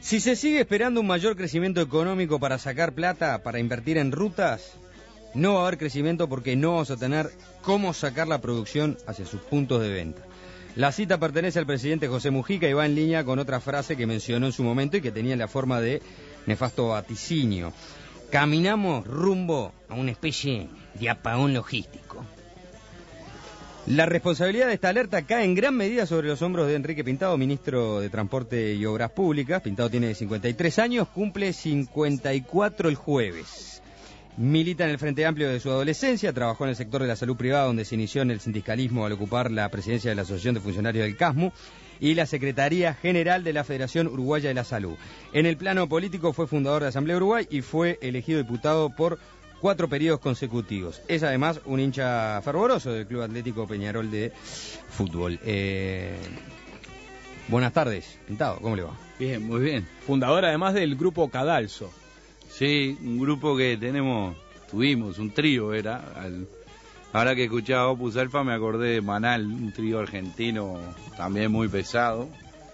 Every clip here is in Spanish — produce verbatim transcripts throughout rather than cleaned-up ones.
Si se sigue esperando un mayor crecimiento económico para sacar plata, para invertir en rutas, no va a haber crecimiento porque no vamos a tener cómo sacar la producción hacia sus puntos de venta. La cita pertenece al presidente José Mujica y va en línea con otra frase que mencionó en su momento y que tenía la forma de nefasto vaticinio. Caminamos rumbo a una especie de apagón logístico. La responsabilidad de esta alerta cae en gran medida sobre los hombros de Enrique Pintado, ministro de Transporte y Obras Públicas. Pintado tiene cincuenta y tres años, cumple cincuenta y cuatro el jueves. Milita en el Frente Amplio de su adolescencia, trabajó en el sector de la salud privada, donde se inició en el sindicalismo al ocupar la presidencia de la Asociación de Funcionarios del CASMU y la Secretaría General de la Federación Uruguaya de la Salud. En el plano político fue fundador de Asamblea Uruguay y fue elegido diputado por cuatro periodos consecutivos. Es además un hincha fervoroso del Club Atlético Peñarol de fútbol. Eh... Buenas tardes, Pintado, ¿cómo le va? Bien, muy bien. Fundador además del grupo Cadalso. Sí, un grupo que tenemos, tuvimos, un trío era. Al, ahora que escuchaba Opus Alfa me acordé de Manal, un trío argentino también muy pesado.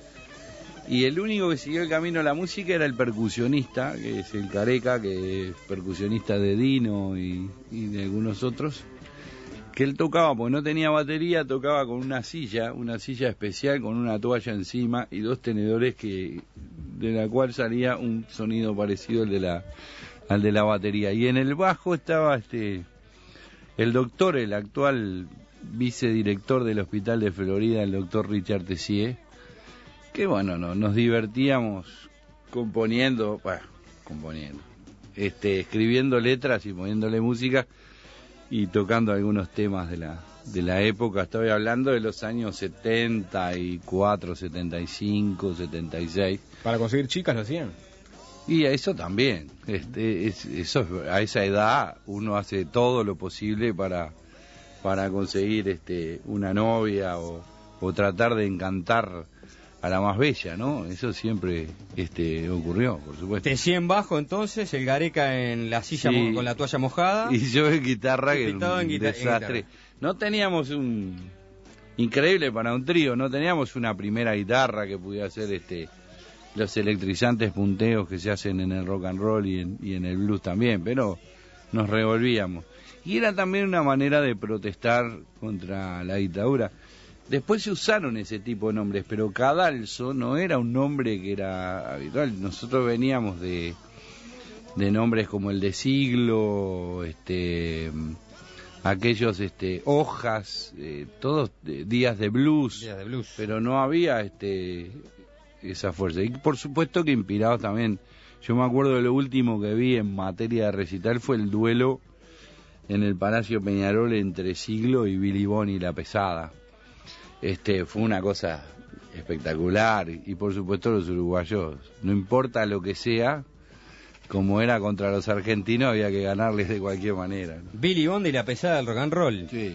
Y el único que siguió el camino a la música era el percusionista, que es el Careca, que es percusionista de Dino y, y de algunos otros, que él tocaba, porque no tenía batería, tocaba con una silla, una silla especial con una toalla encima y dos tenedores que de la cual salía un sonido parecido al de la, al de la batería. Y en el bajo estaba este el doctor, el actual vicedirector del Hospital de Florida, el doctor Richard Tessier, que bueno, no, nos divertíamos componiendo, bueno, componiendo, este, escribiendo letras y poniéndole música y tocando algunos temas de la, de la época. Estoy hablando de los años setenta y cuatro, setenta y cinco, setenta y seis. ¿Para conseguir chicas lo hacían? Y a eso también, este, es, eso, a esa edad uno hace todo lo posible para, para conseguir este, una novia o, o tratar de encantar a la más bella, ¿no? Eso siempre este, ocurrió, por supuesto. Tessier en bajo, entonces, el Gareca en la silla sí, mo- con la toalla mojada. Y yo en guitarra, que era un guita- desastre. No teníamos un... Increíble para un trío, no teníamos una primera guitarra que pudiera hacer este, los electrizantes punteos que se hacen en el rock and roll y en, y en el blues también, pero nos revolvíamos. Y era también una manera de protestar contra la dictadura. Después se usaron ese tipo de nombres, pero Cadalso no era un nombre que era habitual. Nosotros veníamos de, de nombres como el de Siglo, este, aquellos este, Hojas, eh, todos eh, días de blues, días de blues, pero no había este, esa fuerza. Y por supuesto que inspirados también. Yo me acuerdo de lo último que vi en materia de recital fue el duelo en el Palacio Peñarol entre Siglo y Billy Bond y La Pesada. Este, fue una cosa espectacular y, y por supuesto los uruguayos, no importa lo que sea, como era contra los argentinos, había que ganarles de cualquier manera, ¿no? Billy Bond y La Pesada del rock and roll. Sí.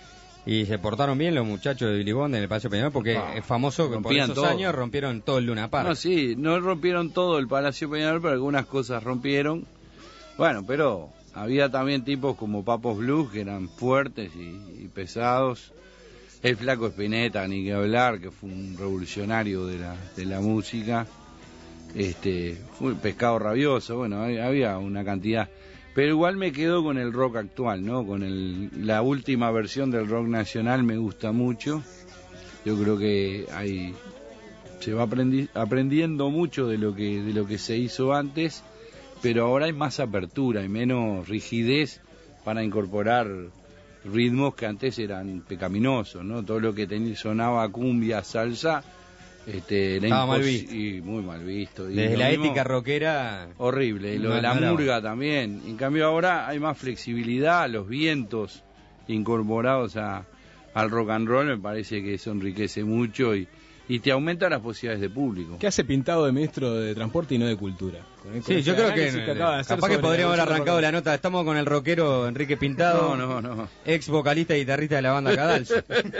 Y se portaron bien los muchachos de Billy Bond en el Palacio Peñarol porque Ah, es famoso que por esos todo. años rompieron todo el Luna Park. No, sí, no rompieron todo el Palacio Peñarol, pero algunas cosas rompieron. Bueno, pero había también tipos como Papos Blues que eran fuertes y, y pesados. El Flaco Spinetta, ni que hablar, que fue un revolucionario de la, de la música. Este, fue Pescado Rabioso, bueno, había una cantidad. Pero igual me quedo con el rock actual, ¿no? Con el, la última versión del rock nacional me gusta mucho. Yo creo que hay, se va aprendi, aprendiendo mucho de lo que de lo que se hizo antes, pero ahora hay más apertura y menos rigidez para incorporar ritmos que antes eran pecaminosos, ¿no? Todo lo que tenía, sonaba cumbia, salsa, este, era estaba mal impos- visto. y muy mal visto. Y Desde lo la mismo, ética rockera horrible, y lo no, de la no era murga también. En cambio ahora hay más flexibilidad, los vientos incorporados a, al rock and roll me parece que eso enriquece mucho y, y te aumenta las posibilidades de público. ¿Qué hace Pintado de ministro de Transporte y no de Cultura? Con el- Sí, con yo este creo que, análisis acaba de hacer capaz que sobre podríamos la haber arrancado bolsa la nota. Estamos con el rockero Enrique Pintado, No, no, no. ex vocalista y guitarrista de la banda Cadalso.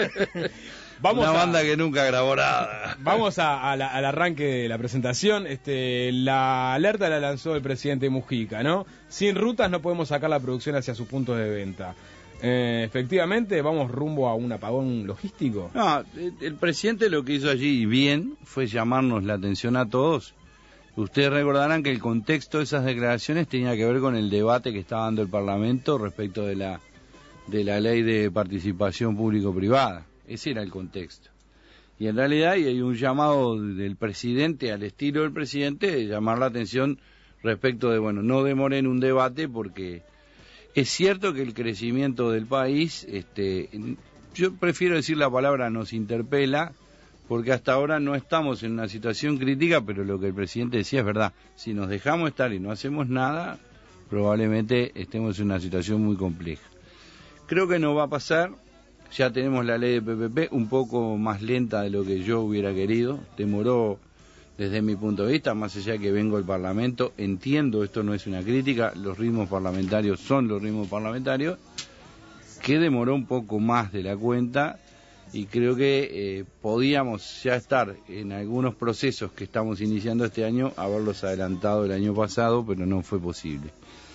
Vamos Una a- banda que nunca grabó nada. Vamos a, a la- al arranque de la presentación. Este, la alerta la lanzó el presidente Mujica, ¿no? Sin rutas no podemos sacar la producción hacia sus puntos de venta. Eh, efectivamente, vamos rumbo a un apagón logístico. No, el presidente lo que hizo allí bien fue llamarnos la atención a todos Ustedes recordarán que el contexto de esas declaraciones tenía que ver con el debate que estaba dando el Parlamento respecto de la, de la ley de participación público-privada. Ese era el contexto. Y en realidad hay un llamado del presidente, al estilo del presidente, de llamar la atención respecto de, bueno, no demoren un debate porque es cierto que el crecimiento del país, este, yo prefiero decir la palabra nos interpela, porque hasta ahora no estamos en una situación crítica, pero lo que el presidente decía es verdad. Si nos dejamos estar y no hacemos nada, probablemente estemos en una situación muy compleja. Creo que no va a pasar. Ya tenemos la ley de P P P, un poco más lenta de lo que yo hubiera querido. Demoró, desde mi punto de vista, más allá de que vengo del Parlamento, entiendo, esto no es una crítica, los ritmos parlamentarios son los ritmos parlamentarios, que demoró un poco más de la cuenta, y creo que eh, podíamos ya estar en algunos procesos que estamos iniciando este año, haberlos adelantado el año pasado, pero no fue posible.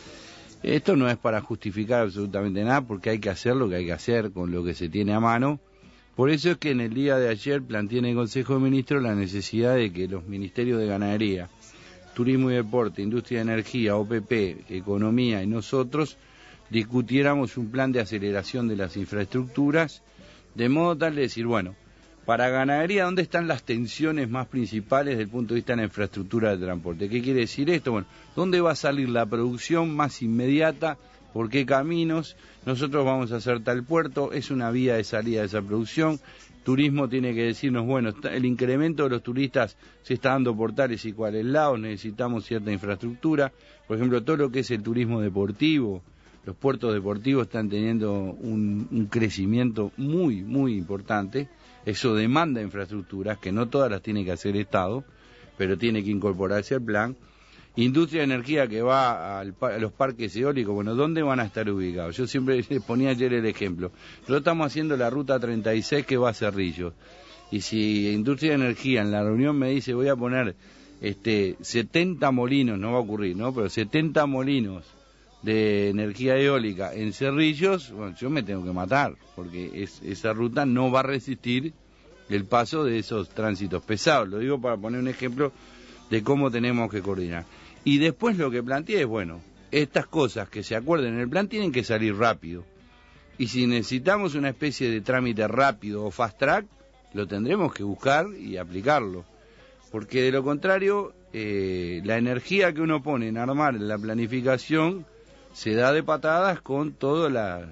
Esto no es para justificar absolutamente nada, porque hay que hacer lo que hay que hacer con lo que se tiene a mano. Por eso es que en el día de ayer planteé en el Consejo de Ministros la necesidad de que los ministerios de Ganadería, Turismo y Deporte, Industria y Energía, O P P, Economía y nosotros discutiéramos un plan de aceleración de las infraestructuras, de modo tal de decir, bueno, para Ganadería, ¿dónde están las tensiones más principales desde el punto de vista de la infraestructura de transporte? ¿Qué quiere decir esto? Bueno, ¿dónde va a salir la producción más inmediata? ¿Por qué caminos? Nosotros vamos a hacer tal puerto, es una vía de salida de esa producción. Turismo tiene que decirnos, bueno, el incremento de los turistas se está dando por tales y cuales lados, necesitamos cierta infraestructura. Por ejemplo, todo lo que es el turismo deportivo, los puertos deportivos están teniendo un, un crecimiento muy, muy importante. Eso demanda infraestructuras, que no todas las tiene que hacer el Estado, pero tiene que incorporarse al plan. Industria de energía que va al, a los parques eólicos, bueno, ¿dónde van a estar ubicados? Yo siempre les ponía ayer el ejemplo. Nosotros estamos haciendo la ruta treinta y seis que va a Cerrillos. Y si Industria de Energía en la reunión me dice voy a poner este setenta molinos, no va a ocurrir, ¿no? Pero setenta molinos de energía eólica en Cerrillos, bueno, yo me tengo que matar, porque es, esa ruta no va a resistir el paso de esos tránsitos pesados. Lo digo para poner un ejemplo de cómo tenemos que coordinar. Y después lo que planteé es, bueno, estas cosas que se acuerden en el plan tienen que salir rápido. Y si necesitamos una especie de trámite rápido o fast track, lo tendremos que buscar y aplicarlo. Porque de lo contrario, eh, la energía que uno pone en armar la planificación se da de patadas con toda la,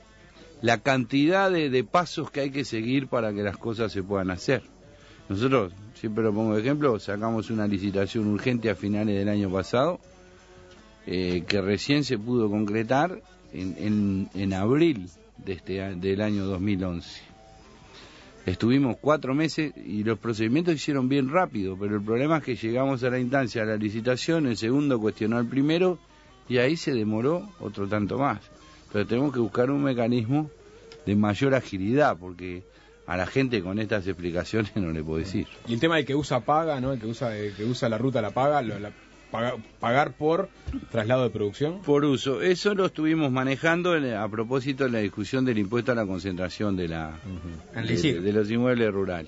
la cantidad de, de pasos que hay que seguir para que las cosas se puedan hacer. Nosotros, siempre lo pongo de ejemplo, sacamos una licitación urgente a finales del año pasado, eh, que recién se pudo concretar en, en, en abril de este, del año dos mil once. Estuvimos cuatro meses y los procedimientos se hicieron bien rápido, pero el problema es que llegamos a la instancia de la licitación, el segundo cuestionó al primero, y ahí se demoró otro tanto más. Pero tenemos que buscar un mecanismo de mayor agilidad, porque a la gente con estas explicaciones no le puedo decir. Y el tema del que usa paga, ¿no? El que usa, el que usa la ruta la paga, lo, la, paga, pagar por traslado de producción. Por uso. Eso lo estuvimos manejando en, a propósito de la discusión del impuesto a la concentración de, la, uh-huh. de, de, de los inmuebles rurales.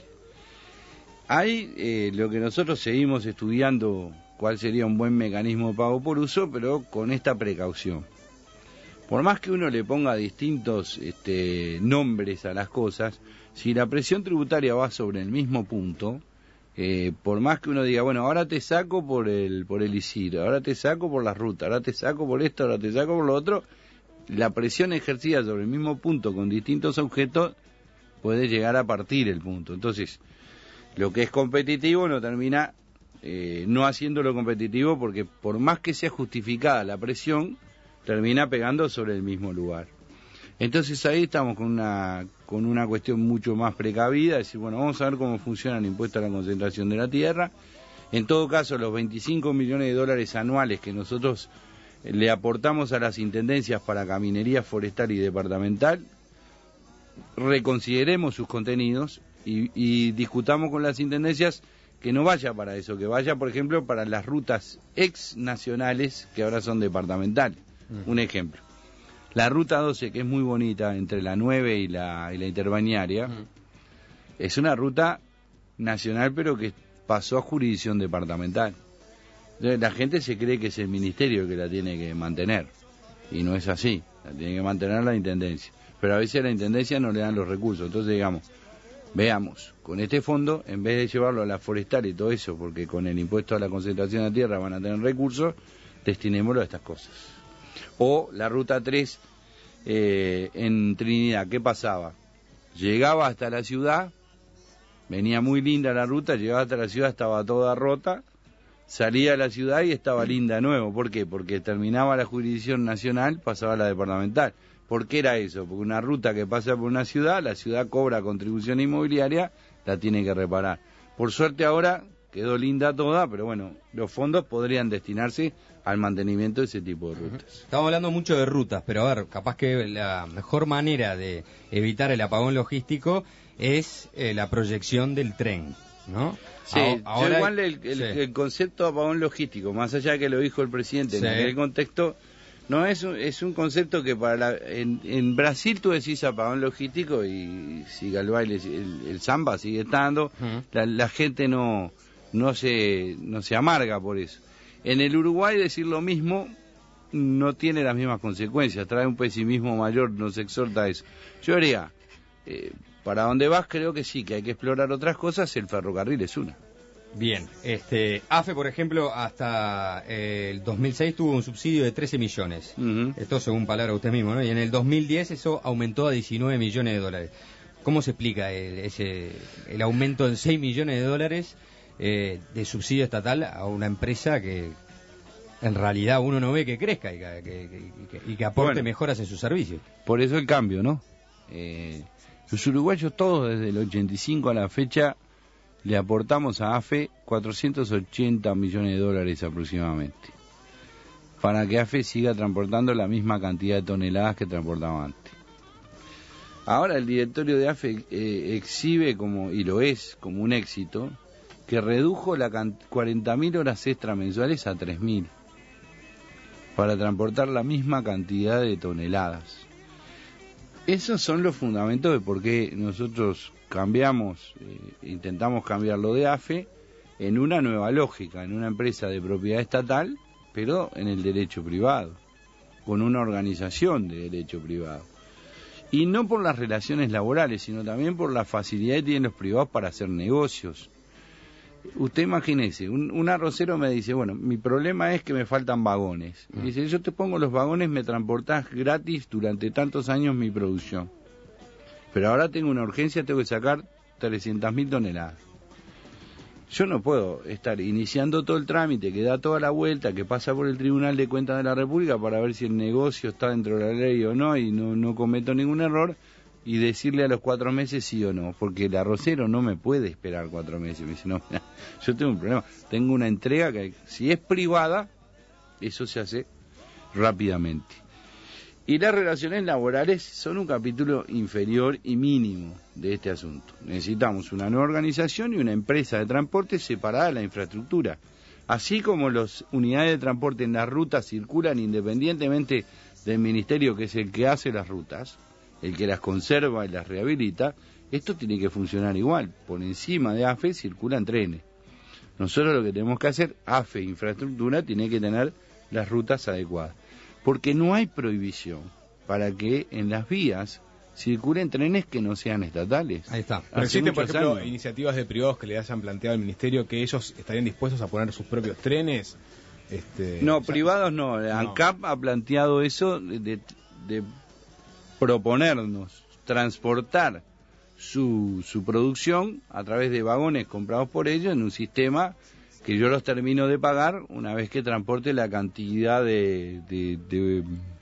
Hay eh, lo que nosotros seguimos estudiando, cuál sería un buen mecanismo de pago por uso, pero con esta precaución. Por más que uno le ponga distintos este, nombres a las cosas, si la presión tributaria va sobre el mismo punto, eh, por más que uno diga, bueno, ahora te saco por el por el I S I R, ahora te saco por la ruta, ahora te saco por esto, ahora te saco por lo otro, la presión ejercida sobre el mismo punto con distintos objetos puede llegar a partir el punto. Entonces, lo que es competitivo no termina eh, no haciéndolo competitivo, porque por más que sea justificada la presión, termina pegando sobre el mismo lugar. Entonces ahí estamos con una con una cuestión mucho más precavida, es decir, bueno, vamos a ver cómo funciona el impuesto a la concentración de la tierra. En todo caso, los veinticinco millones de dólares anuales que nosotros le aportamos a las intendencias para caminería forestal y departamental, reconsideremos sus contenidos y, y discutamos con las intendencias que no vaya para eso, que vaya, por ejemplo, para las rutas ex nacionales que ahora son departamentales. Uh-huh. Un ejemplo. La ruta doce, que es muy bonita, entre la nueve y la, y la interbañaria, uh-huh. es una ruta nacional, pero que pasó a jurisdicción departamental. Entonces, la gente se cree que es el ministerio el que la tiene que mantener, y no es así, la tiene que mantener la intendencia, pero a veces a la intendencia no le dan los recursos. Entonces, digamos, veamos, con este fondo, en vez de llevarlo a la forestal y todo eso, porque con el impuesto a la concentración de tierra van a tener recursos, destinémoslo a estas cosas. O la ruta tres eh, en Trinidad, ¿qué pasaba? Llegaba hasta la ciudad, venía muy linda la ruta, llegaba hasta la ciudad, estaba toda rota, salía a la ciudad y estaba linda de nuevo. ¿Por qué? Porque terminaba la jurisdicción nacional, pasaba a la departamental. ¿Por qué era eso? Porque una ruta que pasa por una ciudad, la ciudad cobra contribución inmobiliaria, la tiene que reparar. Por suerte ahora quedó linda toda, pero bueno, los fondos podrían destinarse al mantenimiento de ese tipo de rutas. Estamos hablando mucho de rutas, pero a ver, capaz que la mejor manera de evitar el apagón logístico es eh, la proyección del tren, ¿no? Sí, ahora, yo igual el, el, sí. el concepto de apagón logístico, más allá de que lo dijo el presidente sí. en aquel contexto, no es un, es un concepto que para la, en, en Brasil tú decís apagón logístico y siga el baile, el, el samba sigue estando, uh-huh. la, la gente no no se no se amarga por eso. En el Uruguay decir lo mismo no tiene las mismas consecuencias, trae un pesimismo mayor, nos exhorta a eso. Yo diría, eh, para donde vas creo que sí, que hay que explorar otras cosas, el ferrocarril es una. Bien, este, AFE, por ejemplo, hasta eh, el dos mil seis tuvo un subsidio de trece millones. Uh-huh. Esto según palabra usted mismo, ¿no? Y en el dos mil diez eso aumentó a diecinueve millones de dólares. ¿Cómo se explica el, ese, el aumento en seis millones de dólares eh, de subsidio estatal a una empresa que en realidad uno no ve que crezca y que, que, que, y que aporte bueno, mejoras en sus servicios? Por eso el cambio, ¿no? Eh, los uruguayos todos desde el ochenta y cinco a la fecha le aportamos a AFE cuatrocientos ochenta millones de dólares aproximadamente, para que AFE siga transportando la misma cantidad de toneladas que transportaba antes. Ahora el directorio de AFE eh, exhibe, como y lo es, como un éxito, que redujo la cuarenta mil horas extra mensuales a tres mil, para transportar la misma cantidad de toneladas. Esos son los fundamentos de por qué nosotros cambiamos, eh, intentamos cambiarlo de AFE en una nueva lógica, en una empresa de propiedad estatal, pero en el derecho privado, con una organización de derecho privado. Y no por las relaciones laborales, sino también por la facilidad que tienen los privados para hacer negocios. Usted imagínese, un, un arrocero me dice, bueno, mi problema es que me faltan vagones. Y dice, yo te pongo los vagones, me transportás gratis durante tantos años mi producción. Pero ahora tengo una urgencia, tengo que sacar trescientas mil toneladas. Yo no puedo estar iniciando todo el trámite, que da toda la vuelta, que pasa por el Tribunal de Cuentas de la República para ver si el negocio está dentro de la ley o no, y no, no cometo ningún error, y decirle a los cuatro meses sí o no, porque el arrocero no me puede esperar cuatro meses. Me dice, no, mira, yo tengo un problema, tengo una entrega que si es privada, eso se hace rápidamente. Y las relaciones laborales son un capítulo inferior y mínimo de este asunto. Necesitamos una nueva organización y una empresa de transporte separada de la infraestructura. Así como las unidades de transporte en las rutas circulan independientemente del ministerio, que es el que hace las rutas, el que las conserva y las rehabilita, esto tiene que funcionar igual. Por encima de AFE circulan trenes. Nosotros lo que tenemos que hacer, AFE Infraestructura, tiene que tener las rutas adecuadas. Porque no hay prohibición para que en las vías circulen trenes que no sean estatales. Ahí está. Pero existen, por ejemplo, años. iniciativas de privados que le hayan planteado al ministerio que ellos estarían dispuestos a poner sus propios trenes. Este, no, o sea, privados no. no. ANCAP ha planteado eso de, de, de proponernos transportar su, su producción a través de vagones comprados por ellos en un sistema que yo los termino de pagar una vez que transporte la cantidad de, de, de,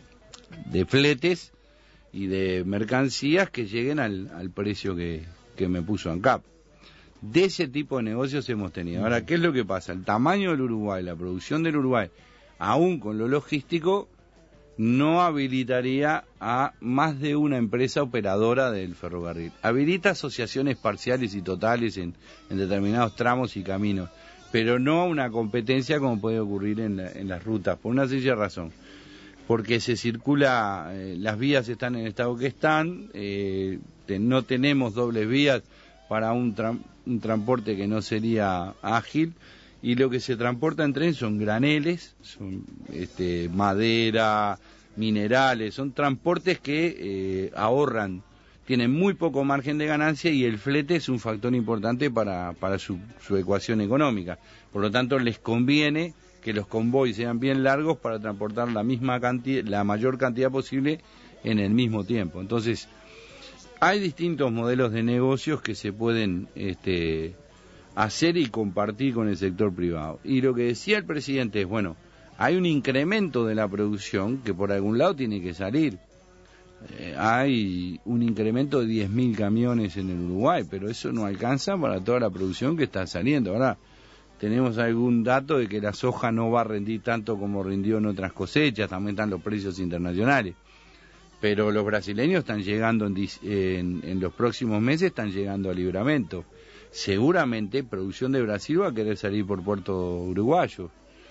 de fletes y de mercancías que lleguen al, al precio que, que me puso ANCAP. De ese tipo de negocios hemos tenido. Ahora, ¿qué es lo que pasa? El tamaño del Uruguay, la producción del Uruguay, aún con lo logístico, no habilitaría a más de una empresa operadora del ferrocarril. Habilita asociaciones parciales y totales en, en determinados tramos y caminos, pero no una competencia como puede ocurrir en, la, en las rutas, por una sencilla razón. Porque se circula, eh, las vías están en el estado que están, eh, te, no tenemos dobles vías para un, tra un transporte que no sería ágil, y lo que se transporta en tren son graneles, son este, madera, minerales, son transportes que eh, ahorran, tienen muy poco margen de ganancia y el flete es un factor importante para, para su, su ecuación económica. Por lo tanto, les conviene que los convoys sean bien largos para transportar la misma cantidad, la mayor cantidad posible en el mismo tiempo. Entonces, hay distintos modelos de negocios que se pueden este, hacer y compartir con el sector privado. Y lo que decía el presidente es, bueno, hay un incremento de la producción que por algún lado tiene que salir. Eh, hay un incremento de diez mil camiones en el Uruguay, pero eso no alcanza para toda la producción que está saliendo. Ahora, tenemos algún dato de que la soja no va a rendir tanto como rindió en otras cosechas, también están los precios internacionales. Pero los brasileños están llegando en, en, en los próximos meses, están llegando a Libramento. Seguramente producción de Brasil va a querer salir por puerto uruguayo.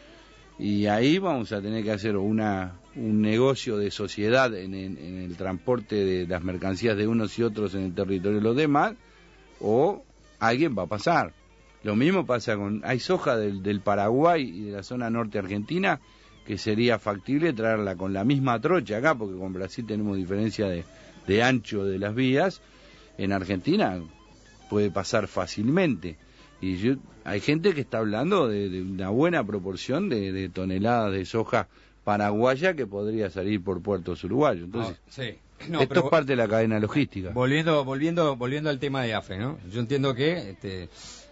Y ahí vamos a tener que hacer una, un negocio de sociedad en, en, en el transporte de las mercancías de unos y otros en el territorio de los demás, o alguien va a pasar. Lo mismo pasa con, hay soja del, del Paraguay y de la zona norte argentina que sería factible traerla con la misma trocha acá, porque con Brasil tenemos diferencia de, de ancho de las vías. En Argentina puede pasar fácilmente. Y yo, hay gente que está hablando de, de una buena proporción de, de toneladas de soja paraguaya que podría salir por puertos uruguayos. Entonces, no, sí. no, esto pero, es parte de la cadena logística. Volviendo, volviendo, volviendo al tema de AFE, ¿no? Yo entiendo que este,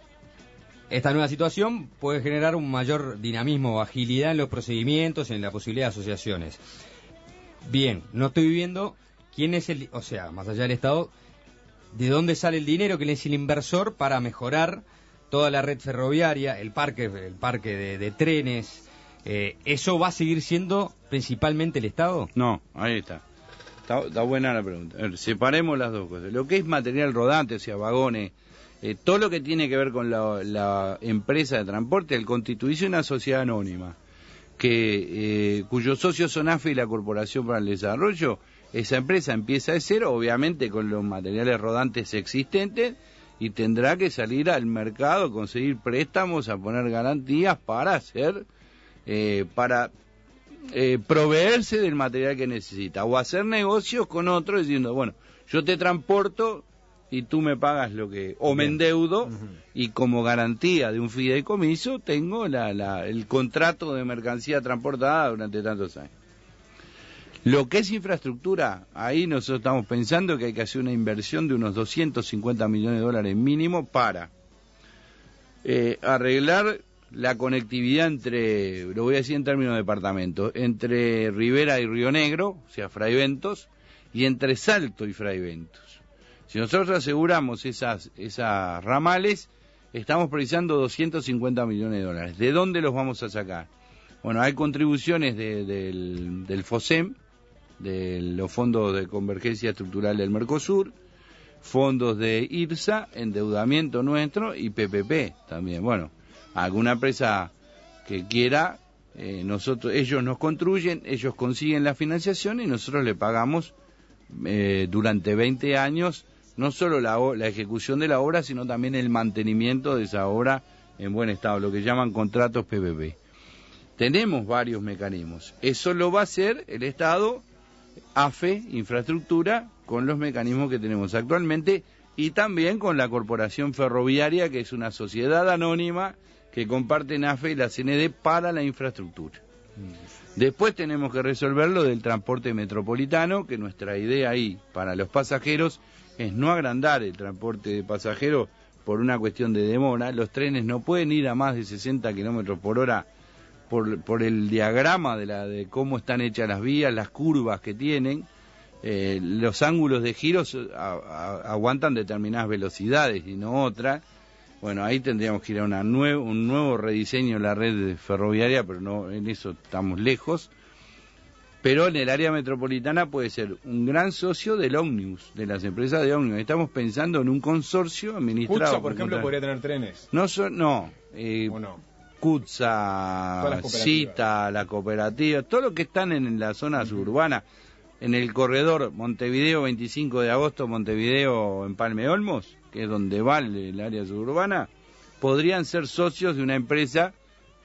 esta nueva situación puede generar un mayor dinamismo o agilidad en los procedimientos, en la posibilidad de asociaciones. Bien, no estoy viendo quién es el, o sea, más allá del Estado, de dónde sale el dinero, quién es el inversor para mejorar toda la red ferroviaria, el parque, el parque de, de trenes. Eh, ¿Eso va a seguir siendo principalmente el Estado? No, ahí está. Está, está buena la pregunta. A ver, separemos las dos cosas. Lo que es material rodante, o sea, vagones, eh, todo lo que tiene que ver con la, la empresa de transporte, el constituirse una sociedad anónima, que eh, cuyos socios son AFE y la Corporación para el Desarrollo, esa empresa empieza de cero, obviamente con los materiales rodantes existentes, y tendrá que salir al mercado, conseguir préstamos, a poner garantías para hacer, eh, para eh, proveerse del material que necesita, o hacer negocios con otros diciendo, bueno, yo te transporto y tú me pagas lo que, o me endeudo, uh-huh. y como garantía de un fideicomiso tengo la, la, el contrato de mercancía transportada durante tantos años. Lo que es infraestructura, ahí nosotros estamos pensando que hay que hacer una inversión de unos doscientos cincuenta millones de dólares mínimo para eh, arreglar la conectividad entre, lo voy a decir en términos de departamentos, entre Rivera y Río Negro, o sea, Fraiventos, y entre Salto y Fraiventos. Si nosotros aseguramos esas, esas ramales, estamos precisando doscientos cincuenta millones de dólares. ¿De dónde los vamos a sacar? Bueno, hay contribuciones de, del, del FOSEM, de los fondos de convergencia estructural del Mercosur, fondos de IRSA, endeudamiento nuestro y P P P también. Bueno, alguna empresa que quiera, eh, nosotros, ellos nos construyen, ellos consiguen la financiación y nosotros le pagamos eh, durante veinte años no solo la, la ejecución de la obra, sino también el mantenimiento de esa obra en buen estado, lo que llaman contratos P P P. Tenemos varios mecanismos. Eso lo va a hacer el Estado, AFE, infraestructura, con los mecanismos que tenemos actualmente y también con la Corporación Ferroviaria, que es una sociedad anónima que comparten AFE y la C N D para la infraestructura. Después tenemos que resolver lo del transporte metropolitano, que nuestra idea ahí para los pasajeros es no agrandar el transporte de pasajeros por una cuestión de demora. Los trenes no pueden ir a más de sesenta kilómetros por hora por, por el diagrama de, la, de cómo están hechas las vías, las curvas que tienen. Eh, los ángulos de giros a, a, aguantan determinadas velocidades y no otras. Bueno, ahí tendríamos que ir a una nuevo, un nuevo rediseño de la red ferroviaria, pero no, en eso estamos lejos. Pero en el área metropolitana puede ser un gran socio del ómnibus, de las empresas de ómnibus. Estamos pensando en un consorcio administrado. CUTSA, por ejemplo, podría tener trenes. No, so, no, eh, no. CUTSA, CITA, la cooperativa, todo lo que están en la zona uh-huh. suburbana, en el corredor Montevideo veinticinco de agosto, Montevideo en Palme Olmos, que es donde va el, el área suburbana, podrían ser socios de una empresa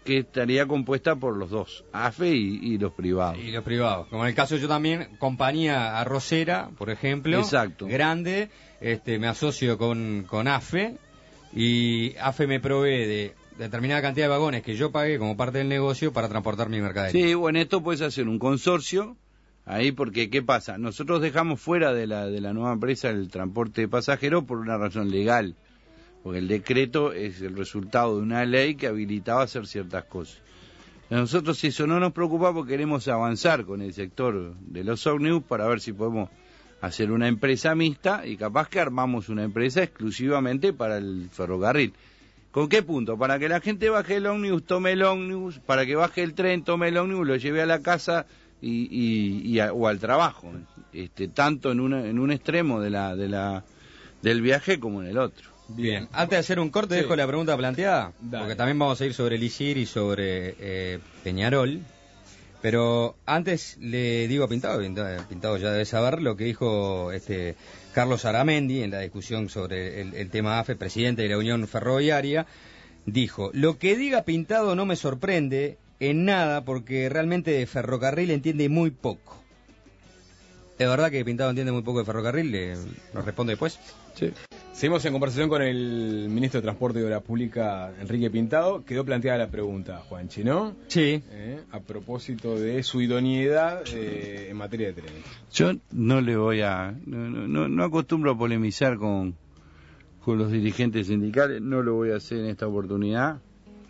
que estaría compuesta por los dos, AFE y, y los privados. Y los privados. Como en el caso yo también, compañía arrocera, por ejemplo. Exacto. Grande, este, me asocio con, con AFE y AFE me provee de determinada cantidad de vagones que yo pagué como parte del negocio para transportar mi mercadería. Sí, bueno, esto puedes hacer un consorcio ahí, porque ¿qué pasa? Nosotros dejamos fuera de la, de la nueva empresa el transporte de pasajeros por una razón legal, porque el decreto es el resultado de una ley que habilitaba hacer ciertas cosas. A nosotros eso no nos preocupa porque queremos avanzar con el sector de los ómnibus para ver si podemos hacer una empresa mixta y capaz que armamos una empresa exclusivamente para el ferrocarril. ¿Con qué punto? Para que la gente baje el ómnibus, tome el ómnibus, para que baje el tren, tome el ómnibus, lo lleve a la casa y, y, y a, o al trabajo, este, tanto en, una, en un extremo de la, de la, del viaje como en el otro. Bien, antes de hacer un corte, sí. Dejo la pregunta planteada, Dale. Porque también vamos a ir sobre Elixir y sobre eh, Peñarol. Pero antes le digo a Pintado, Pintado ya debe saber lo que dijo este Carlos Aramendi en la discusión sobre el, el tema AFE, presidente de la Unión Ferroviaria. Dijo: lo que diga Pintado no me sorprende en nada porque realmente de ferrocarril entiende muy poco. ¿Es verdad que Pintado entiende muy poco de ferrocarril? ¿Le, ¿Nos responde después? Sí. Seguimos en conversación con el ministro de Transporte y Obras Públicas, Enrique Pintado. Quedó planteada la pregunta, Juanchi, ¿no? Sí. Eh, a propósito de su idoneidad eh, en materia de trenes. Yo no le voy a... No, no, no acostumbro a polemizar con, con los dirigentes sindicales, no lo voy a hacer en esta oportunidad.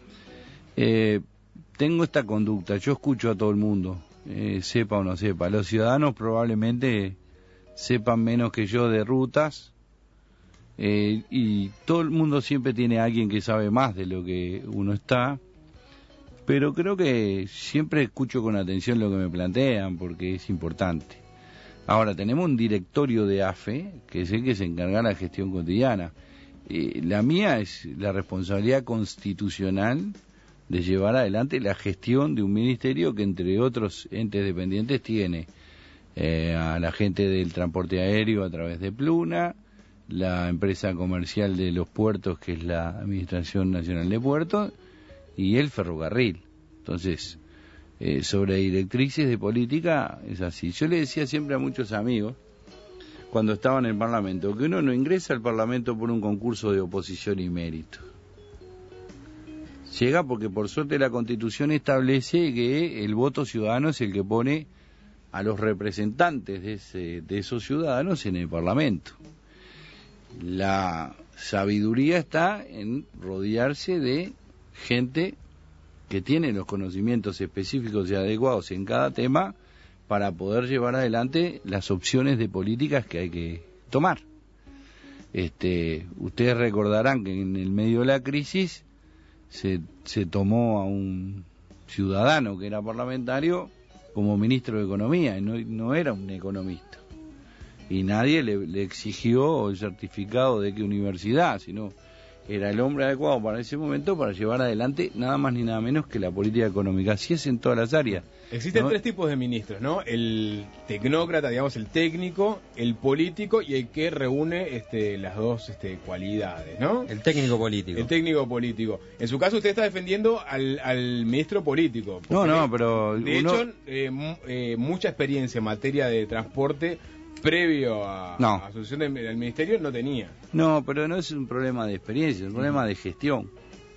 Eh, tengo esta conducta, yo escucho a todo el mundo, eh, sepa o no sepa. Los ciudadanos probablemente sepan menos que yo de rutas, eh, y todo el mundo siempre tiene a alguien que sabe más de lo que uno está, pero creo que siempre escucho con atención lo que me plantean porque es importante. Ahora, tenemos un directorio de AFE que es el que se encarga de la gestión cotidiana. Eh, la mía es la responsabilidad constitucional de llevar adelante la gestión de un ministerio que, entre otros entes dependientes, tiene eh, a la gente del transporte aéreo a través de Pluna, la empresa comercial de los puertos, que es la Administración Nacional de Puertos, y el ferrocarril. Entonces, eh, sobre directrices de política es así. Yo le decía siempre a muchos amigos, cuando estaba en el Parlamento, que uno no ingresa al Parlamento por un concurso de oposición y mérito. Llega porque por suerte la Constitución establece que el voto ciudadano es el que pone a los representantes de, ese, de esos ciudadanos en el Parlamento. La sabiduría está en rodearse de gente que tiene los conocimientos específicos y adecuados en cada tema para poder llevar adelante las opciones de políticas que hay que tomar. Este, ustedes recordarán que en el medio de la crisis se, se tomó a un ciudadano que era parlamentario como ministro de Economía, y no, no era un economista. Y nadie le, le exigió el certificado de qué universidad, sino era el hombre adecuado para ese momento para llevar adelante nada más ni nada menos que la política económica. Así es en todas las áreas. Existen ¿no? tres tipos de ministros, ¿no? El tecnócrata, digamos, el técnico, el político y el que reúne este, las dos este, cualidades, ¿no? El técnico político. El técnico político. En su caso usted está defendiendo al, al ministro político. No, no, pero... De uno... hecho, eh, m- eh, mucha experiencia en materia de transporte previo a, no. a asunción del, del ministerio no tenía. No, pero no es un problema de experiencia, es un problema de gestión.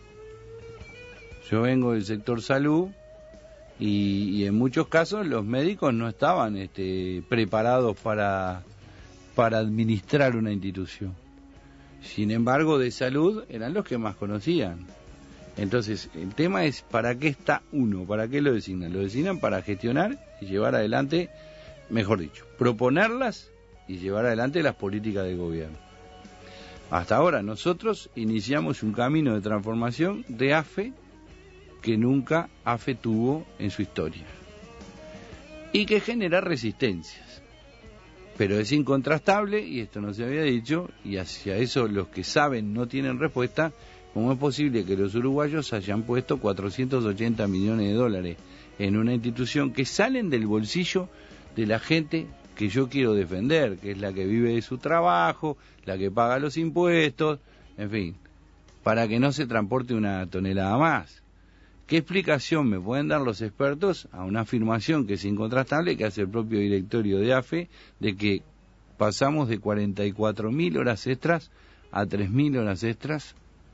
Yo vengo del sector salud y, y en muchos casos los médicos no estaban este, preparados para, para administrar una institución. Sin embargo, de salud eran los que más conocían. Entonces, el tema es ¿para qué está uno? ¿Para qué lo designan? Lo designan para gestionar y llevar adelante, mejor dicho, proponerlas y llevar adelante las políticas del gobierno. Hasta ahora nosotros iniciamos un camino de transformación de AFE que nunca AFE tuvo en su historia y que genera resistencias, pero es incontrastable, y esto no se había dicho, y hacia eso los que saben no tienen respuesta. ¿Cómo es posible que los uruguayos hayan puesto cuatrocientos ochenta millones de dólares en una institución que salen del bolsillo de la gente que yo quiero defender, que es la que vive de su trabajo, la que paga los impuestos, en fin, para que no se transporte una tonelada más? ¿Qué explicación me pueden dar los expertos a una afirmación que es incontrastable que hace el propio directorio de A F E de que pasamos de cuarenta y cuatro mil horas extras a tres mil horas extras?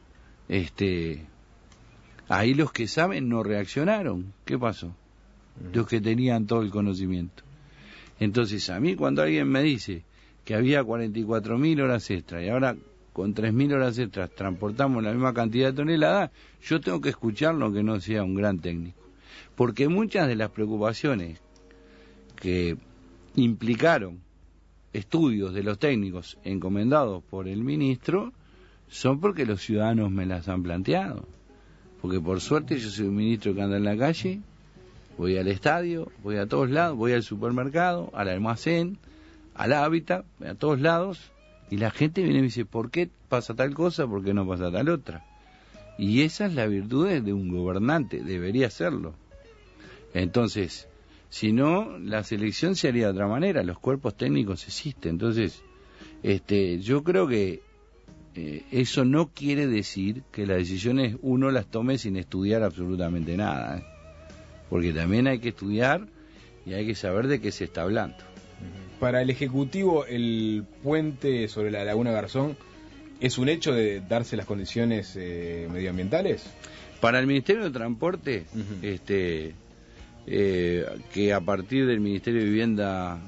Este, ahí los que saben no reaccionaron. ¿Qué pasó? Los que tenían todo el conocimiento. Entonces, a mí cuando alguien me dice que había cuarenta y cuatro mil horas extras y ahora con tres mil horas extras transportamos la misma cantidad de toneladas, yo tengo que escucharlo que no sea un gran técnico. Porque muchas de las preocupaciones que implicaron estudios de los técnicos encomendados por el ministro son porque los ciudadanos me las han planteado. Porque por suerte yo soy un ministro que anda en la calle, voy al estadio, voy a todos lados, voy al supermercado, al almacén, al hábitat, a todos lados, y la gente viene y me dice, ¿por qué pasa tal cosa? ¿Por qué no pasa tal otra? Y esa es la virtud de un gobernante, debería serlo. Entonces, si no, la selección se haría de otra manera, los cuerpos técnicos existen. Entonces, este, yo creo que eh, eso no quiere decir que las decisiones uno las tome sin estudiar absolutamente nada, ¿eh? Porque también hay que estudiar y hay que saber de qué se está hablando. Para el Ejecutivo, el puente sobre la Laguna Garzón ¿es un hecho de darse las condiciones eh, medioambientales? Para el Ministerio de Transporte, uh-huh. este, eh, que a partir del Ministerio de Vivienda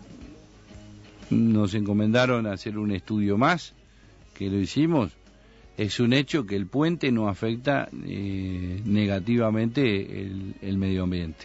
nos encomendaron a hacer un estudio más, que lo hicimos, es un hecho que el puente no afecta eh, negativamente el, el medio ambiente.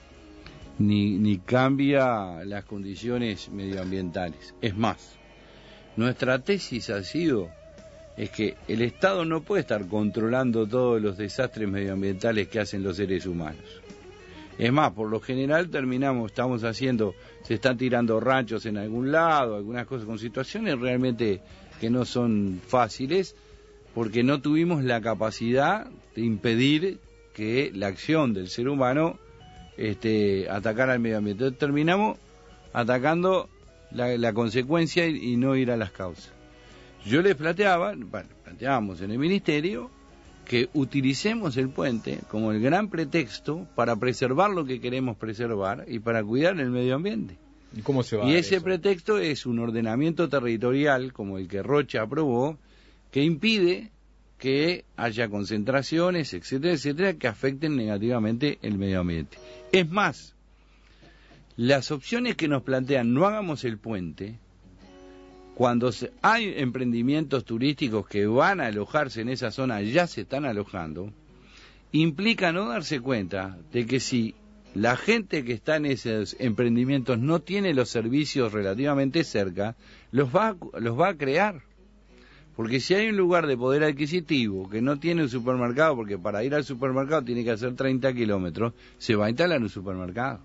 Ni, ni cambia las condiciones medioambientales. Es más, nuestra tesis ha sido es que el Estado no puede estar controlando todos los desastres medioambientales que hacen los seres humanos. Es más, por lo general terminamos, estamos haciendo, se están tirando ranchos en algún lado, algunas cosas con situaciones realmente que no son fáciles, porque no tuvimos la capacidad de impedir que la acción del ser humano Este, atacar al medio ambiente. Entonces terminamos atacando la, la consecuencia y, y no ir a las causas. Yo les planteaba, bueno, planteábamos en el ministerio que utilicemos el puente como el gran pretexto para preservar lo que queremos preservar y para cuidar el medio ambiente. ¿Y cómo se va y a ese eso? pretexto es un ordenamiento territorial como el que Rocha aprobó, que impide que haya concentraciones, etcétera, etcétera, que afecten negativamente el medio ambiente. Es más, las opciones que nos plantean, no hagamos el puente, cuando hay emprendimientos turísticos que van a alojarse en esa zona, ya se están alojando, implica no darse cuenta de que si la gente que está en esos emprendimientos no tiene los servicios relativamente cerca, los va, los va a crear. Porque si hay un lugar de poder adquisitivo que no tiene un supermercado, porque para ir al supermercado tiene que hacer treinta kilómetros, se va a instalar un supermercado.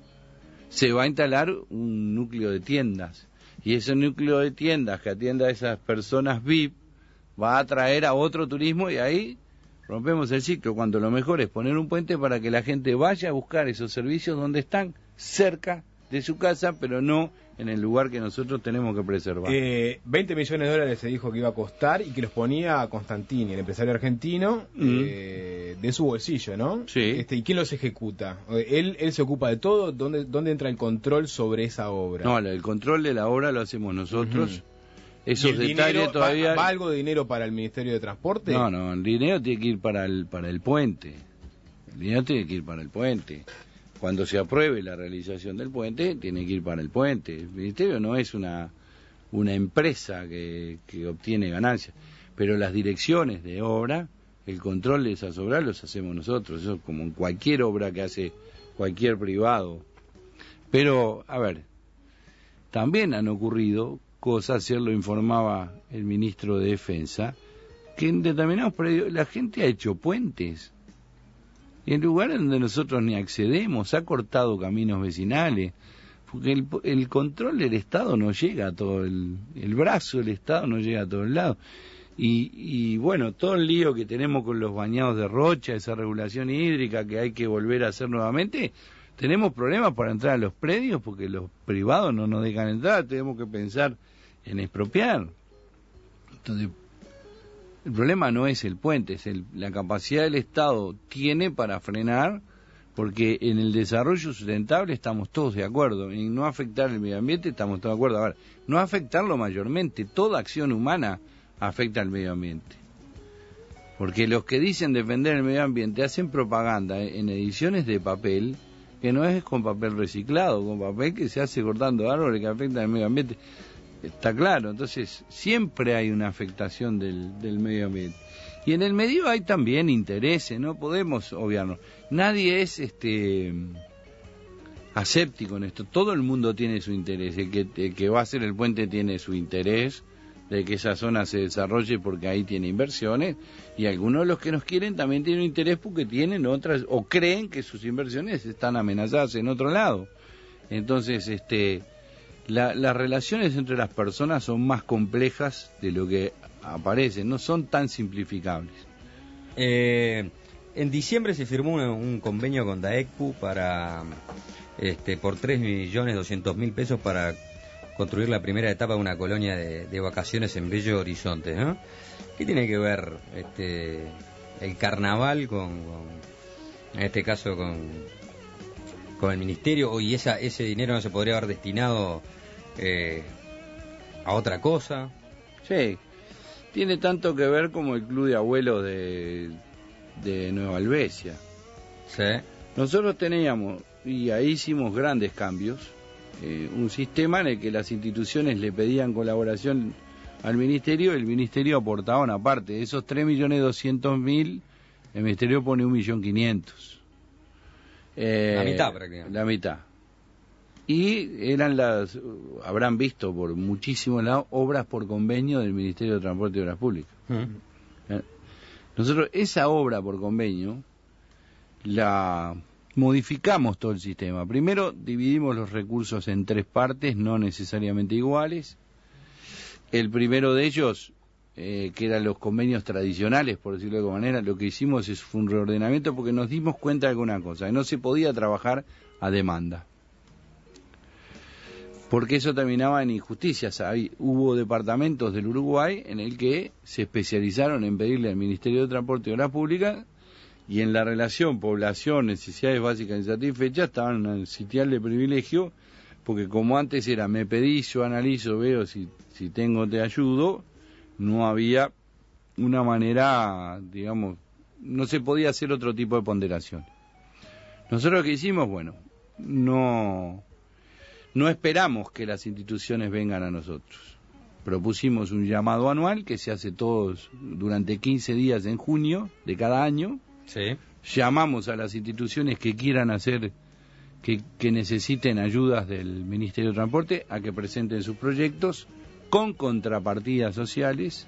Se va a instalar un núcleo de tiendas. Y ese núcleo de tiendas que atienda a esas personas V I P va a atraer a otro turismo y ahí rompemos el ciclo. Cuando lo mejor es poner un puente para que la gente vaya a buscar esos servicios donde están, cerca de su casa, pero no en el lugar que nosotros tenemos que preservar. Eh, veinte millones de dólares se dijo que iba a costar y que los ponía a Constantini, el empresario argentino, mm. eh, de su bolsillo, ¿no? Sí. Este, ¿y quién los ejecuta? ¿Él, él se ocupa de todo? ¿Dónde, ¿Dónde entra el control sobre esa obra? No, el control de la obra lo hacemos nosotros. Uh-huh. Esos detalles dinero, todavía... ¿va, ¿Va algo de dinero para el Ministerio de Transporte? No, no, el dinero tiene que ir para el, para el puente. El dinero tiene que ir para el puente. Cuando se apruebe la realización del puente, tiene que ir para el puente. El Ministerio no es una, una empresa que, que obtiene ganancias, pero las direcciones de obra, el control de esas obras los hacemos nosotros. Eso es como en cualquier obra que hace cualquier privado. Pero, a ver, también han ocurrido cosas, ayer lo informaba el ministro de Defensa, que en determinados predios la gente ha hecho puentes. En lugares donde nosotros ni accedemos, ha cortado caminos vecinales, porque el, el control del Estado no llega a todo, el, el brazo del Estado no llega a todos lados. Y, y bueno, todo el lío que tenemos con los bañados de Rocha, esa regulación hídrica que hay que volver a hacer nuevamente, tenemos problemas para entrar a los predios porque los privados no nos dejan entrar, tenemos que pensar en expropiar. Entonces, El problema no es el puente, es el, la capacidad del Estado tiene para frenar, porque en el desarrollo sustentable estamos todos de acuerdo, en no afectar el medio ambiente estamos todos de acuerdo. A ver, no afectarlo mayormente, toda acción humana afecta al medio ambiente. Porque los que dicen defender el medio ambiente hacen propaganda en ediciones de papel, que no es con papel reciclado, con papel que se hace cortando árboles que afectan al medio ambiente. Está claro, entonces siempre hay una afectación del, del medio ambiente. Y en el medio hay también intereses, no podemos obviarnos. Nadie es este aséptico en esto, todo el mundo tiene su interés. El que, el que va a hacer el puente tiene su interés de que esa zona se desarrolle porque ahí tiene inversiones, y algunos de los que nos quieren también tienen interés porque tienen otras, o creen que sus inversiones están amenazadas en otro lado. Entonces, este, la, las relaciones entre las personas son más complejas de lo que aparecen, no son tan simplificables. Eh, en diciembre se firmó un, un convenio con DAECPU para, este, por tres millones doscientos mil pesos para construir la primera etapa de una colonia de, de vacaciones en Bello Horizonte, ¿no? ¿Qué tiene que ver este el carnaval con, con en este caso con con el ministerio? ¿Y esa ese dinero no se podría haber destinado eh, a otra cosa? Sí, tiene tanto que ver como el club de abuelos de, de Nueva Albesia. Sí. Nosotros teníamos, y ahí hicimos grandes cambios, Eh, un sistema en el que las instituciones le pedían colaboración al ministerio, el ministerio aportaba una parte. De esos tres millones doscientos mil, el ministerio pone un millón quinientos. Eh, la mitad prácticamente. La mitad. Y eran las, habrán visto por muchísimos lados, obras por convenio del Ministerio de Transporte y Obras Públicas. Uh-huh. Eh, nosotros esa obra por convenio la modificamos todo el sistema. Primero dividimos los recursos en tres partes, no necesariamente iguales. El primero de ellos, eh, que eran los convenios tradicionales, por decirlo de alguna manera, lo que hicimos es, fue un reordenamiento porque nos dimos cuenta de alguna cosa, que no se podía trabajar a demanda. Porque eso terminaba en injusticias. Hay, hubo departamentos del Uruguay en el que se especializaron en pedirle al Ministerio de Transporte y Obras Públicas, y en la relación población, necesidades básicas insatisfechas, estaban en sitial privilegio, porque como antes era me pedís, yo analizo, veo si, si tengo, te ayudo, no había una manera, digamos, no se podía hacer otro tipo de ponderación. Nosotros lo que hicimos, bueno, no, no esperamos que las instituciones vengan a nosotros. Propusimos un llamado anual que se hace todos durante quince días en junio de cada año. Sí. Llamamos a las instituciones que quieran hacer, que, que necesiten ayudas del Ministerio de Transporte, a que presenten sus proyectos con contrapartidas sociales,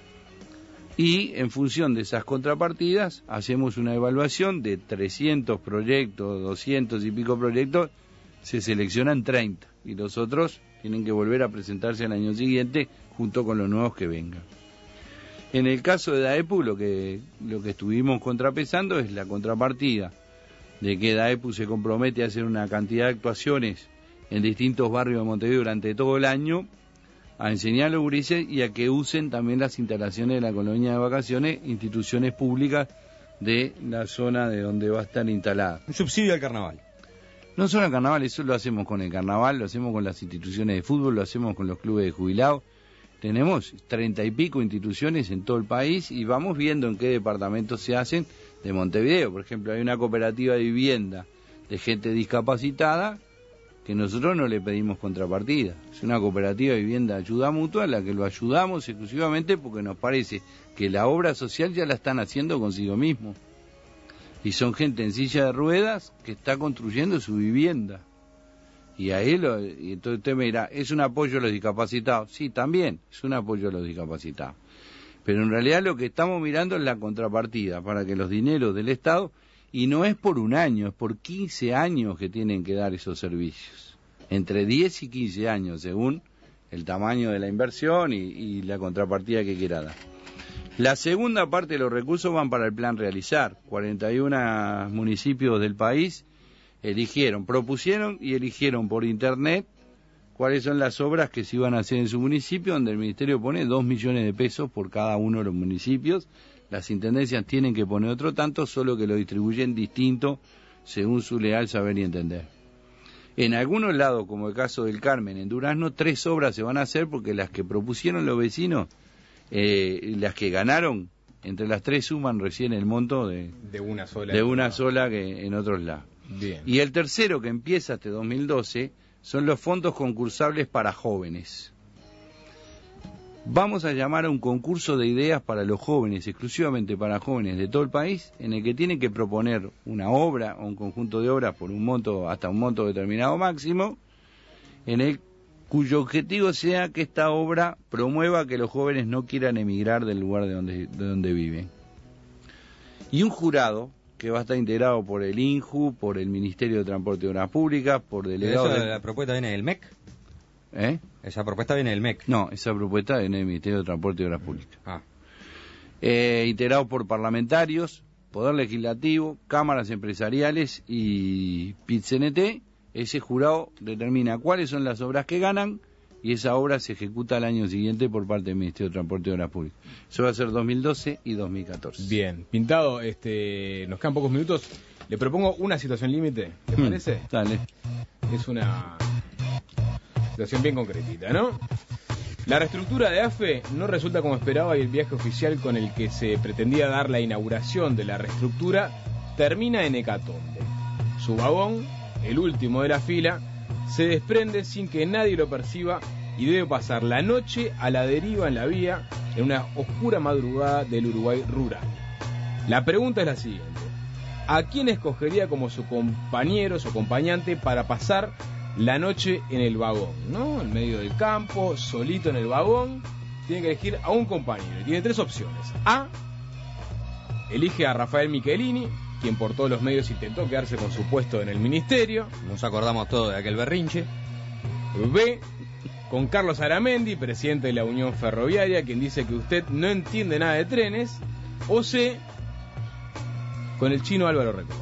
y en función de esas contrapartidas hacemos una evaluación de trescientos proyectos, doscientos y pico proyectos, se seleccionan treinta y los otros tienen que volver a presentarse al año siguiente junto con los nuevos que vengan. En el caso de DAEPU, lo que, lo que estuvimos contrapesando es la contrapartida de que DAEPU se compromete a hacer una cantidad de actuaciones en distintos barrios de Montevideo durante todo el año, a enseñar a los gurises y a que usen también las instalaciones de la colonia de vacaciones, instituciones públicas de la zona de donde va a estar instalada. Un subsidio al carnaval. No solo al carnaval, eso lo hacemos con el carnaval, lo hacemos con las instituciones de fútbol, lo hacemos con los clubes de jubilados. Tenemos treinta y pico instituciones en todo el país y vamos viendo en qué departamentos se hacen de Montevideo. Por ejemplo, hay una cooperativa de vivienda de gente discapacitada que nosotros no le pedimos contrapartida. Es una cooperativa de vivienda de ayuda mutua a la que lo ayudamos exclusivamente porque nos parece que la obra social ya la están haciendo consigo mismo. Y son gente en silla de ruedas que está construyendo su vivienda. Y ahí lo, y entonces usted me dirá, ¿es un apoyo a los discapacitados? Sí, también es un apoyo a los discapacitados. Pero en realidad lo que estamos mirando es la contrapartida para que los dineros del Estado, y no es por un año, es por quince años que tienen que dar esos servicios. Entre diez y quince años, según el tamaño de la inversión y, y la contrapartida que quiera dar. La segunda parte de los recursos van para el plan Realizar. cuarenta y uno municipios del país eligieron, propusieron y eligieron por internet cuáles son las obras que se iban a hacer en su municipio, donde el ministerio pone dos millones de pesos por cada uno de los municipios. Las intendencias tienen que poner otro tanto, solo que lo distribuyen distinto según su leal saber y entender. En algunos lados, como el caso del Carmen, en Durazno, tres obras se van a hacer porque las que propusieron los vecinos, eh, las que ganaron, entre las tres suman recién el monto de, de una sola, de una sola que en otros lados. Bien. Y el tercero, que empieza este dos mil doce, son los fondos concursables para jóvenes. Vamos a llamar a un concurso de ideas para los jóvenes, exclusivamente para jóvenes de todo el país, en el que tienen que proponer una obra o un conjunto de obras por un monto, hasta un monto determinado máximo, en el cuyo objetivo sea que esta obra promueva que los jóvenes no quieran emigrar del lugar de donde, de donde viven. Y un jurado que va a estar integrado por el I N J U, por el Ministerio de Transporte y Obras Públicas, por delegados... ¿Eso, de... la propuesta viene del M E C? ¿Eh? Esa propuesta viene del M E C. No, esa propuesta viene del Ministerio de Transporte y Obras Públicas. Ah. Eh, integrado por parlamentarios, Poder Legislativo, cámaras empresariales y P I T C N T. Ese jurado determina cuáles son las obras que ganan y esa obra se ejecuta al año siguiente por parte del Ministerio de Transporte y Obras Públicas. Eso va a ser dos mil doce y dos mil catorce. Bien, Pintado, este, nos quedan pocos minutos. Le propongo una situación límite, ¿te Hmm, parece? Dale. Es una situación bien concretita, ¿no? La reestructura de A F E no resulta como esperaba y el viaje oficial con el que se pretendía dar la inauguración de la reestructura termina en hecatombe. Su vagón, el último de la fila, se desprende sin que nadie lo perciba y debe pasar la noche a la deriva en la vía en una oscura madrugada del Uruguay rural. La pregunta es la siguiente: ¿a quién escogería como su compañero, su acompañante para pasar la noche en el vagón, ¿no? En medio del campo, solito en el vagón, tiene que elegir a un compañero. Tiene tres opciones. A, elige a Rafael Michelini, quien por todos los medios intentó quedarse con su puesto en el ministerio. Nos acordamos todos de aquel berrinche. B, con Carlos Aramendi, presidente de la Unión Ferroviaria, quien dice que usted no entiende nada de trenes. O C, con el chino Álvaro Recoba.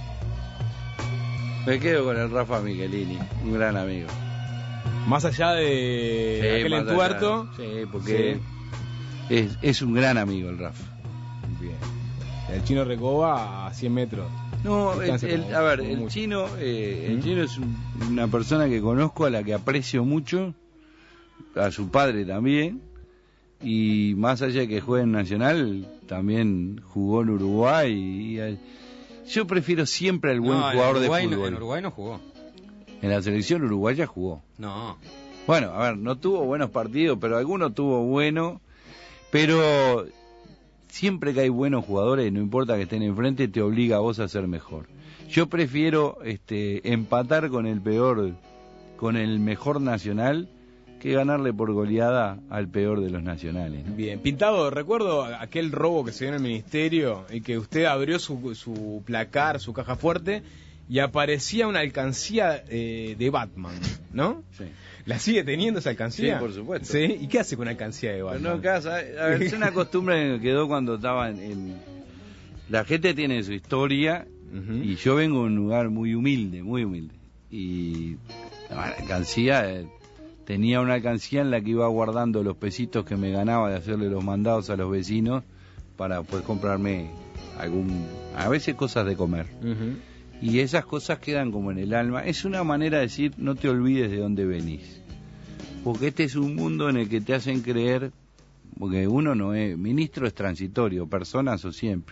Me quedo con el Rafa Michelini, un gran amigo. Más allá de Sí, aquel más entuerto. allá. Sí, porque Sí. Es, es un gran amigo el Rafa. Bien. El chino Recoba a cien metros. No, el, Distancia el- como- a ver, como el mucho. chino, eh, el ¿Mm? chino es un- una persona que conozco, a la que aprecio mucho, a su padre también, y más allá de que juegue en Nacional, también jugó en Uruguay. Y, y- yo prefiero siempre al buen No, en jugador Uruguay de no- fútbol. en Uruguay no jugó. En la selección uruguaya jugó. No. Bueno, a ver, no tuvo buenos partidos, pero alguno tuvo bueno. Pero siempre que hay buenos jugadores, no importa que estén enfrente, te obliga a vos a ser mejor. Yo prefiero este, empatar con el peor, con el mejor Nacional, que ganarle por goleada al peor de los nacionales, ¿no? Bien, Pintado, recuerdo aquel robo que se dio en el ministerio y que usted abrió su, su placar, su caja fuerte, y aparecía una alcancía eh, de Batman, ¿no? Sí. ¿La sigue teniendo esa alcancía? Sí, por supuesto. ¿Sí? ¿Y qué hace con una alcancía de Pero Batman? no, casa, a ver, es una costumbre que quedó cuando estaba en, en- La gente tiene su historia, Ujú. y yo vengo de un lugar muy humilde, muy humilde. Y la alcancía, eh, tenía una alcancía en la que iba guardando los pesitos que me ganaba de hacerle los mandados a los vecinos para poder comprarme algún, a veces cosas de comer. Ujú. Y esas cosas quedan como en el alma. Es una manera de decir, no te olvides de dónde venís. Porque este es un mundo en el que te hacen creer, porque uno no es, ministro es transitorio, personas o siempre.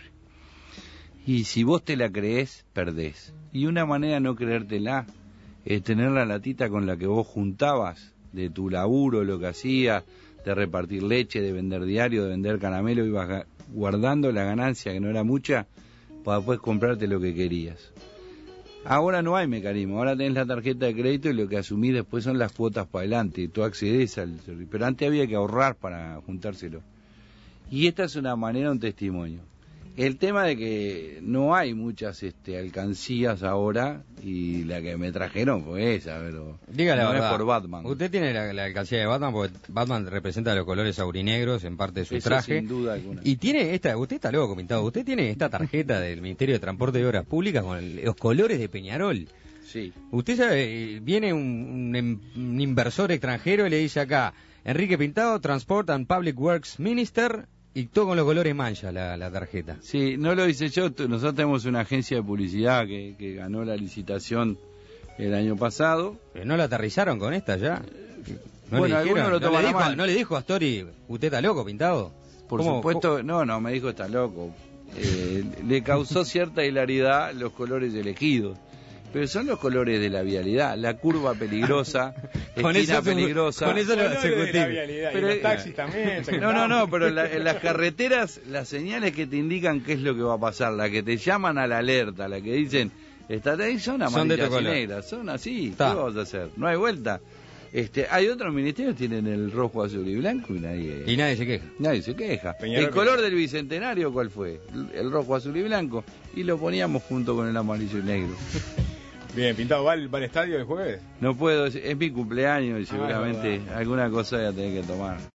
Y si vos te la creés, perdés. Y una manera de no creértela es tener la latita con la que vos juntabas de tu laburo, lo que hacías, de repartir leche, de vender diario, de vender caramelo, ibas ga- guardando la ganancia, que no era mucha, para después comprarte lo que querías. Ahora no hay mecanismo, ahora tenés la tarjeta de crédito y lo que asumís después son las cuotas para adelante, tú accedes al servicio, pero antes había que ahorrar para juntárselo. Y esta es una manera, un testimonio. El tema de que no hay muchas este, alcancías ahora, y la que me trajeron fue esa, pero Dígale la no verdad. es por Batman. Usted tiene la, la alcancía de Batman porque Batman representa los colores aurinegros en parte de su Eso traje. sin duda alguna. Y tiene esta, usted está luego comentado, usted tiene esta tarjeta del Ministerio de Transporte y Obras Públicas con el- los colores de Peñarol. Sí. Usted sabe, viene un, un, em- un inversor extranjero y le dice acá, Enrique Pintado, Transport and Public Works Minister, y todo con los colores mancha la, la tarjeta. Sí, no lo hice yo, t- nosotros tenemos una agencia de publicidad que, que ganó la licitación el año pasado. Pero no la aterrizaron con esta ya. No Bueno, le dijeron, algunos lo no, le toman a dijo, mal. no le dijo a Astori, usted está loco, Pintado. Por ¿Cómo- supuesto, no, no, me dijo está loco. Eh, le causó cierta hilaridad los colores elegidos. Pero son los colores de la vialidad, la curva peligrosa, Con esquina eso- peligrosa. con eso lo Colores de la ejecutivo. vialidad, y Pero, los eh, taxis también. ya que No, no, estamos. no, pero en, la- en las carreteras, las señales que te indican qué es lo que va a pasar, la que te llaman a la alerta, la que dicen, estate ahí, son Son de amarillas tu y color. negras, son así, Ta. ¿qué vamos a hacer? No hay vuelta. Este, hay otros ministerios que tienen el rojo, azul y blanco y nadie, Y nadie se queja. nadie se queja. Peñarol, el color Peñarol. del bicentenario, ¿cuál fue? El rojo, azul y blanco. Y lo poníamos junto con el amarillo y negro. Bien, Pintado, ¿va al, va al estadio el jueves? No puedo, es, es mi cumpleaños y Ah, es seguramente verdad. alguna cosa voy a tener que tomar.